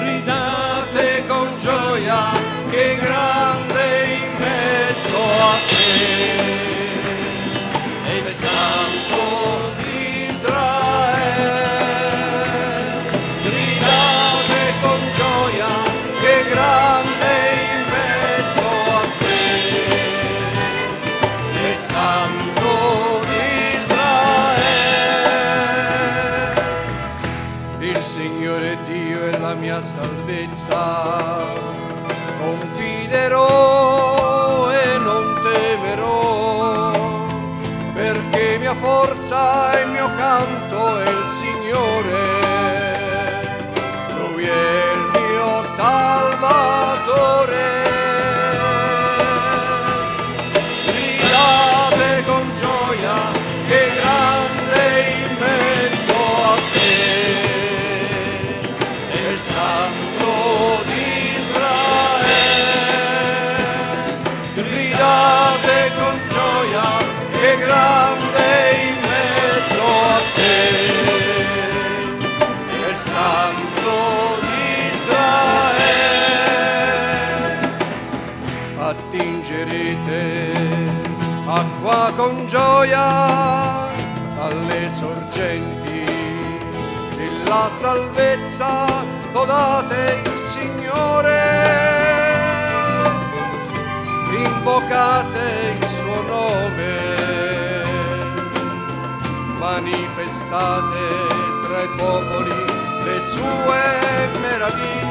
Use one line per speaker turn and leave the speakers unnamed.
gridate con gioia che grande in mezzo a te è il Santo di Israele. Gridate con gioia che grande in mezzo a te è il Santo di Israele. Il Signore Dio è la mia salvezza, confiderò e non temerò, perché mia forza e il mio canto è il Signore, Lui è il mio Salvatore. Gridate con gioia che grande in mezzo a te è il Santo di Israele. Gridate con gioia che grande in mezzo a te è il Santo di Israele. Attingerete acqua con gioia dalle sorgenti della salvezza, lodate il Signore, invocate il suo nome, manifestate tra i popoli le sue meraviglie.